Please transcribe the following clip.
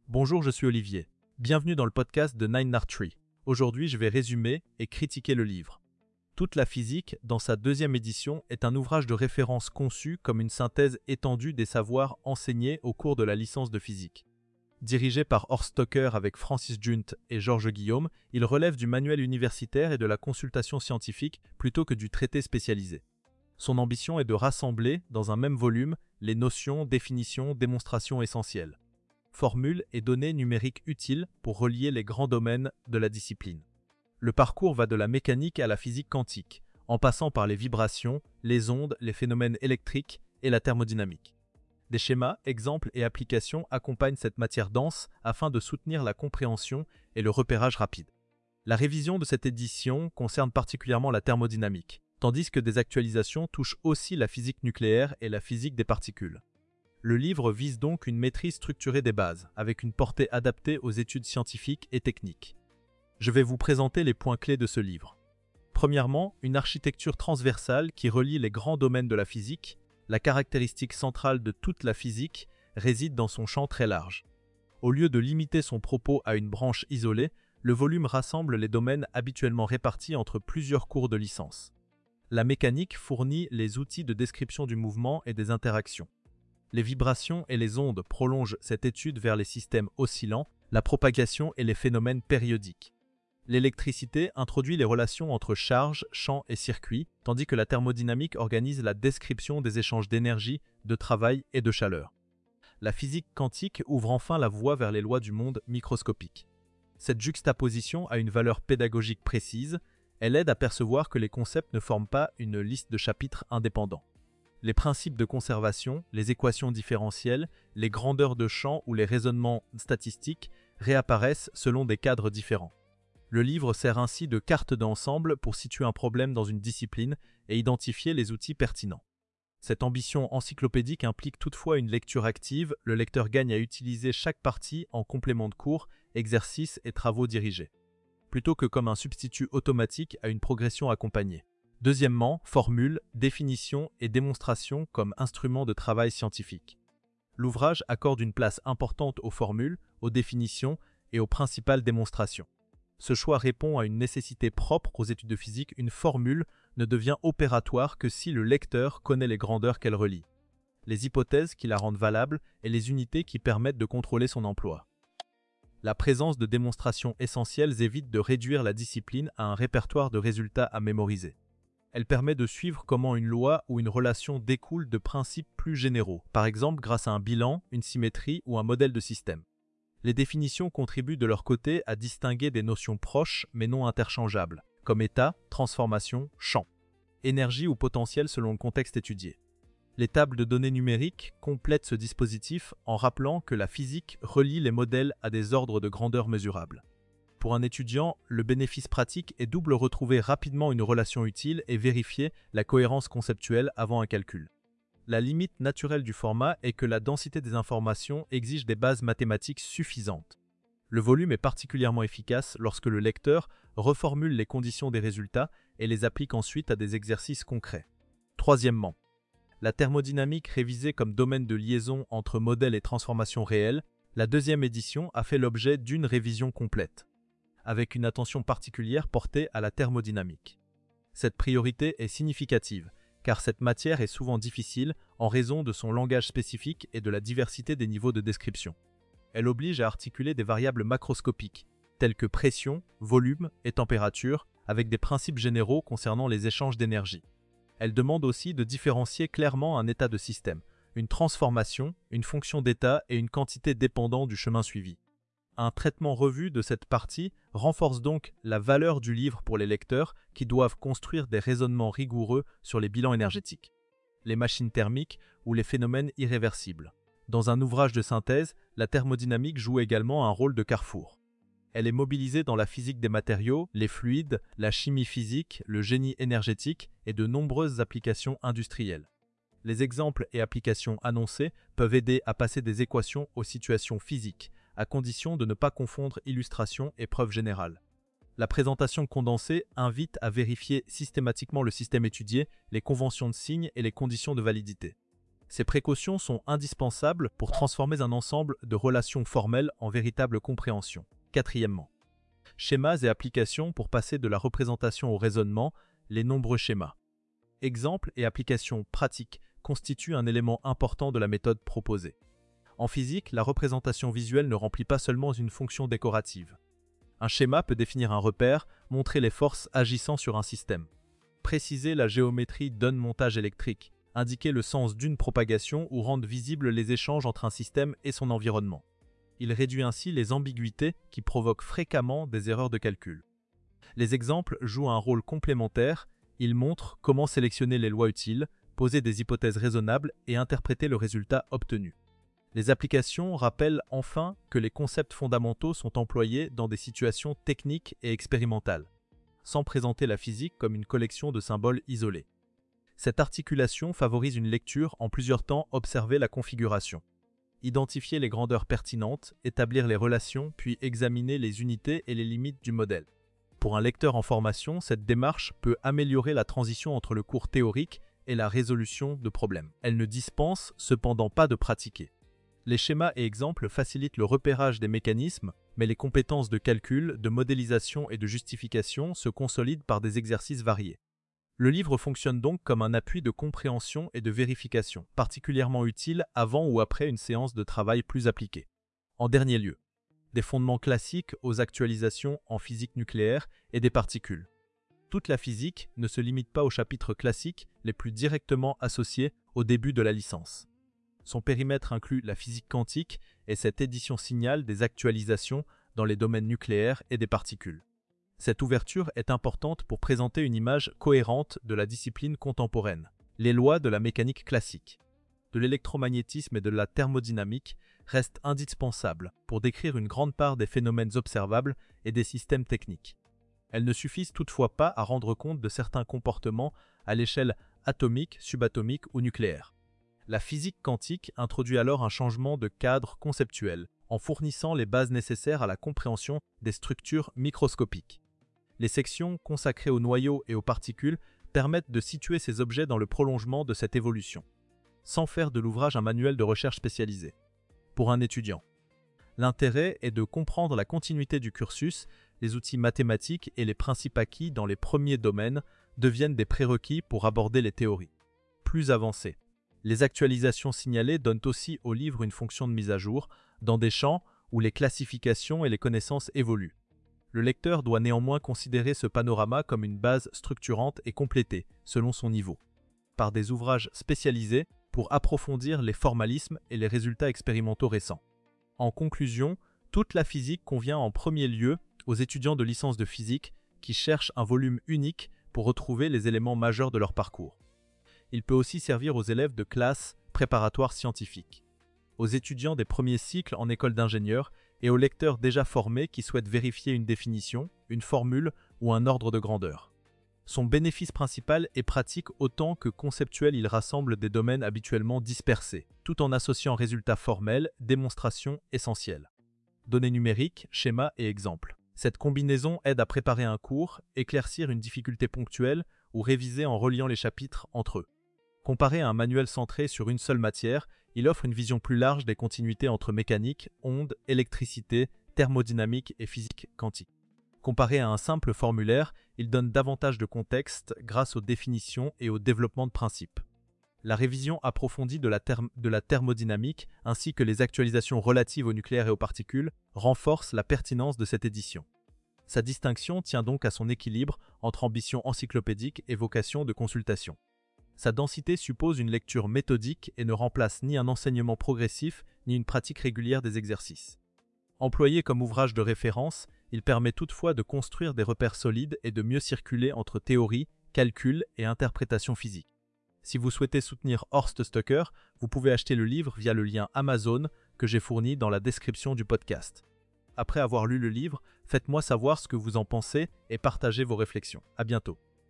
Bonjour, je suis Olivier. Bienvenue dans le podcast de Nine Art Tree. Aujourd'hui, je vais résumer et critiquer le livre. Toute la physique, dans sa deuxième édition, est un ouvrage de référence conçu comme une synthèse étendue des savoirs enseignés au cours de la licence de physique. Dirigé par Horst Stocker avec Francis Junt et Georges Guillaume, il relève du manuel universitaire et de la consultation scientifique plutôt que du traité spécialisé. Son ambition est de rassembler, dans un même volume, les notions, définitions, démonstrations essentielles, formules et données numériques utiles pour relier les grands domaines de la discipline. Le parcours va de la mécanique à la physique quantique, en passant par les vibrations, les ondes, les phénomènes électriques et la thermodynamique. Des schémas, exemples et applications accompagnent cette matière dense afin de soutenir la compréhension et le repérage rapide. La révision de cette édition concerne particulièrement la thermodynamique, tandis que des actualisations touchent aussi la physique nucléaire et la physique des particules. Le livre vise donc une maîtrise structurée des bases, avec une portée adaptée aux études scientifiques et techniques. Je vais vous présenter les points clés de ce livre. Premièrement, une architecture transversale qui relie les grands domaines de la physique. La caractéristique centrale de toute la physique réside dans son champ très large. Au lieu de limiter son propos à une branche isolée, le volume rassemble les domaines habituellement répartis entre plusieurs cours de licence. La mécanique fournit les outils de description du mouvement et des interactions. Les vibrations et les ondes prolongent cette étude vers les systèmes oscillants, la propagation et les phénomènes périodiques. L'électricité introduit les relations entre charge, champ et circuit, tandis que la thermodynamique organise la description des échanges d'énergie, de travail et de chaleur. La physique quantique ouvre enfin la voie vers les lois du monde microscopique. Cette juxtaposition a une valeur pédagogique précise, elle aide à percevoir que les concepts ne forment pas une liste de chapitres indépendants. Les principes de conservation, les équations différentielles, les grandeurs de champ ou les raisonnements statistiques réapparaissent selon des cadres différents. Le livre sert ainsi de carte d'ensemble pour situer un problème dans une discipline et identifier les outils pertinents. Cette ambition encyclopédique implique toutefois une lecture active, le lecteur gagne à utiliser chaque partie en complément de cours, exercices et travaux dirigés, plutôt que comme un substitut automatique à une progression accompagnée. Deuxièmement, formules, définitions et démonstrations comme instruments de travail scientifique. L'ouvrage accorde une place importante aux formules, aux définitions et aux principales démonstrations. Ce choix répond à une nécessité propre aux études de physique. Une formule ne devient opératoire que si le lecteur connaît les grandeurs qu'elle relie, les hypothèses qui la rendent valable et les unités qui permettent de contrôler son emploi. La présence de démonstrations essentielles évite de réduire la discipline à un répertoire de résultats à mémoriser. Elle permet de suivre comment une loi ou une relation découle de principes plus généraux, par exemple grâce à un bilan, une symétrie ou un modèle de système. Les définitions contribuent de leur côté à distinguer des notions proches mais non interchangeables, comme état, transformation, champ, énergie ou potentiel selon le contexte étudié. Les tables de données numériques complètent ce dispositif en rappelant que la physique relie les modèles à des ordres de grandeur mesurables. Pour un étudiant, le bénéfice pratique est double: retrouver rapidement une relation utile et vérifier la cohérence conceptuelle avant un calcul. La limite naturelle du format est que la densité des informations exige des bases mathématiques suffisantes. Le volume est particulièrement efficace lorsque le lecteur reformule les conditions des résultats et les applique ensuite à des exercices concrets. Troisièmement, la thermodynamique révisée comme domaine de liaison entre modèles et transformations réelles, la deuxième édition a fait l'objet d'une révision complète, avec une attention particulière portée à la thermodynamique. Cette priorité est significative, car cette matière est souvent difficile en raison de son langage spécifique et de la diversité des niveaux de description. Elle oblige à articuler des variables macroscopiques, telles que pression, volume et température, avec des principes généraux concernant les échanges d'énergie. Elle demande aussi de différencier clairement un état de système, une transformation, une fonction d'état et une quantité dépendant du chemin suivi. Un traitement revu de cette partie renforce donc la valeur du livre pour les lecteurs qui doivent construire des raisonnements rigoureux sur les bilans énergétiques, les machines thermiques ou les phénomènes irréversibles. Dans un ouvrage de synthèse, la thermodynamique joue également un rôle de carrefour. Elle est mobilisée dans la physique des matériaux, les fluides, la chimie physique, le génie énergétique et de nombreuses applications industrielles. Les exemples et applications annoncés peuvent aider à passer des équations aux situations physiques, à condition de ne pas confondre illustration et preuve générale. La présentation condensée invite à vérifier systématiquement le système étudié, les conventions de signes et les conditions de validité. Ces précautions sont indispensables pour transformer un ensemble de relations formelles en véritable compréhension. Quatrièmement, schémas et applications pour passer de la représentation au raisonnement, les nombreux schémas. Exemples et applications pratiques constituent un élément important de la méthode proposée. En physique, la représentation visuelle ne remplit pas seulement une fonction décorative. Un schéma peut définir un repère, montrer les forces agissant sur un système, préciser la géométrie d'un montage électrique, indiquer le sens d'une propagation ou rendre visibles les échanges entre un système et son environnement. Il réduit ainsi les ambiguïtés qui provoquent fréquemment des erreurs de calcul. Les exemples jouent un rôle complémentaire, ils montrent comment sélectionner les lois utiles, poser des hypothèses raisonnables et interpréter le résultat obtenu. Les applications rappellent enfin que les concepts fondamentaux sont employés dans des situations techniques et expérimentales, sans présenter la physique comme une collection de symboles isolés. Cette articulation favorise une lecture en plusieurs temps, observer la configuration, identifier les grandeurs pertinentes, établir les relations, puis examiner les unités et les limites du modèle. Pour un lecteur en formation, cette démarche peut améliorer la transition entre le cours théorique et la résolution de problèmes. Elle ne dispense cependant pas de pratiquer. Les schémas et exemples facilitent le repérage des mécanismes, mais les compétences de calcul, de modélisation et de justification se consolident par des exercices variés. Le livre fonctionne donc comme un appui de compréhension et de vérification, particulièrement utile avant ou après une séance de travail plus appliquée. En dernier lieu, des fondements classiques aux actualisations en physique nucléaire et des particules. Toute la physique ne se limite pas aux chapitres classiques les plus directement associés au début de la licence. Son périmètre inclut la physique quantique et cette édition signale des actualisations dans les domaines nucléaires et des particules. Cette ouverture est importante pour présenter une image cohérente de la discipline contemporaine. Les lois de la mécanique classique, de l'électromagnétisme et de la thermodynamique restent indispensables pour décrire une grande part des phénomènes observables et des systèmes techniques. Elles ne suffisent toutefois pas à rendre compte de certains comportements à l'échelle atomique, subatomique ou nucléaire. La physique quantique introduit alors un changement de cadre conceptuel, en fournissant les bases nécessaires à la compréhension des structures microscopiques. Les sections consacrées aux noyaux et aux particules permettent de situer ces objets dans le prolongement de cette évolution, sans faire de l'ouvrage un manuel de recherche spécialisé. Pour un étudiant, l'intérêt est de comprendre la continuité du cursus, les outils mathématiques et les principes acquis dans les premiers domaines deviennent des prérequis pour aborder les théories plus avancées. Les actualisations signalées donnent aussi au livre une fonction de mise à jour dans des champs où les classifications et les connaissances évoluent. Le lecteur doit néanmoins considérer ce panorama comme une base structurante et complétée, selon son niveau, par des ouvrages spécialisés pour approfondir les formalismes et les résultats expérimentaux récents. En conclusion, toute la physique convient en premier lieu aux étudiants de licence de physique qui cherchent un volume unique pour retrouver les éléments majeurs de leur parcours. Il peut aussi servir aux élèves de classes préparatoires scientifiques, aux étudiants des premiers cycles en école d'ingénieur et aux lecteurs déjà formés qui souhaitent vérifier une définition, une formule ou un ordre de grandeur. Son bénéfice principal est pratique autant que conceptuel, il rassemble des domaines habituellement dispersés, tout en associant résultats formels, démonstrations essentielles. Données numériques, schémas et exemples. Cette combinaison aide à préparer un cours, éclaircir une difficulté ponctuelle ou réviser en reliant les chapitres entre eux. Comparé à un manuel centré sur une seule matière, il offre une vision plus large des continuités entre mécanique, ondes, électricité, thermodynamique et physique quantique. Comparé à un simple formulaire, il donne davantage de contexte grâce aux définitions et au développement de principes. La révision approfondie de la thermodynamique ainsi que les actualisations relatives au nucléaire et aux particules renforcent la pertinence de cette édition. Sa distinction tient donc à son équilibre entre ambition encyclopédique et vocation de consultation. Sa densité suppose une lecture méthodique et ne remplace ni un enseignement progressif ni une pratique régulière des exercices. Employé comme ouvrage de référence, il permet toutefois de construire des repères solides et de mieux circuler entre théorie, calcul et interprétation physique. Si vous souhaitez soutenir Horst Stoecker, vous pouvez acheter le livre via le lien Amazon que j'ai fourni dans la description du podcast. Après avoir lu le livre, faites-moi savoir ce que vous en pensez et partagez vos réflexions. À bientôt.